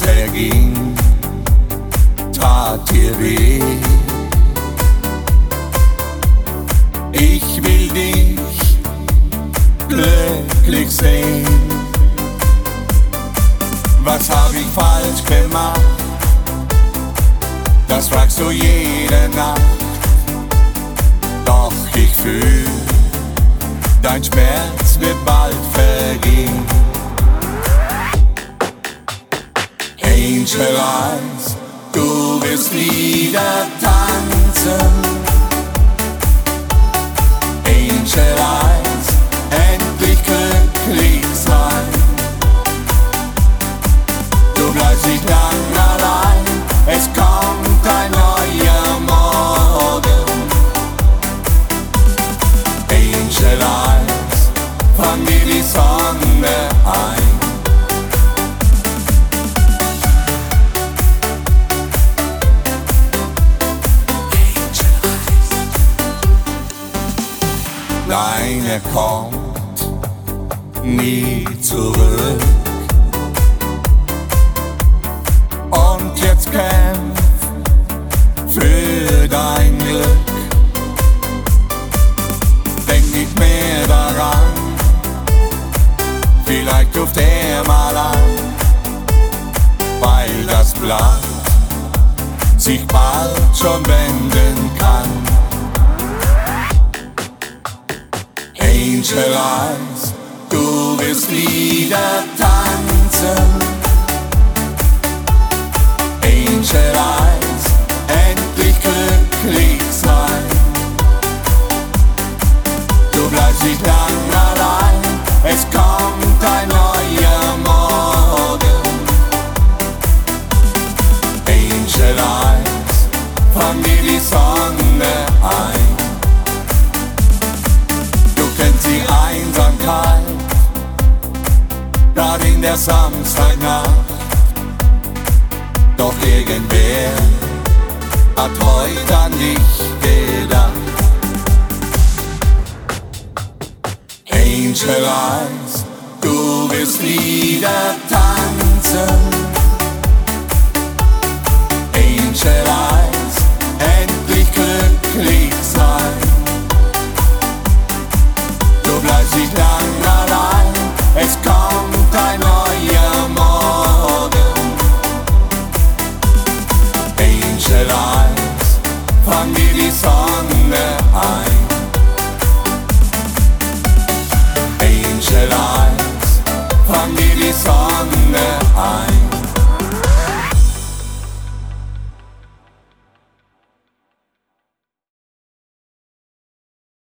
verging, tat dir weh. Ich will dich glücklich sehen. Was hab ich falsch gemacht? Das fragst du jede Nacht. Doch ich fühl, dein Schmerz wird bald vergehen. Angel Eyes, du wirst wieder tanzen. Angel Eyes, endlich glücklich sein. Du bleibst nicht lang allein, es kommt ein neuer Morgen. Angel Eyes, fang dir die Sonne ein. Deine kommt nie zurück. Und jetzt kämpf für dein Glück. Denk nicht mehr daran, vielleicht ruft er mal an, weil das Blatt sich bald schon wenden kann. Angel Eyes, du wirst wieder tanzen. Angel Eyes, endlich glücklich sein. Du bleibst nicht lang allein, es kommt ein neuer Morgen. Angel Eyes, fang dir die Sonne ein. Die Einsamkeit, grad in der Samstagnacht. Doch irgendwer hat heute an dich gedacht. Angel Eyes, du wirst wieder tanzen. Angel Eyes, endlich glücklich sein. Du bleibst nicht lang allein, es kommt ein neuer Morgen. Angel Eyes, fang dir die Sonne ein. Angel Eyes, fang dir die Sonne ein.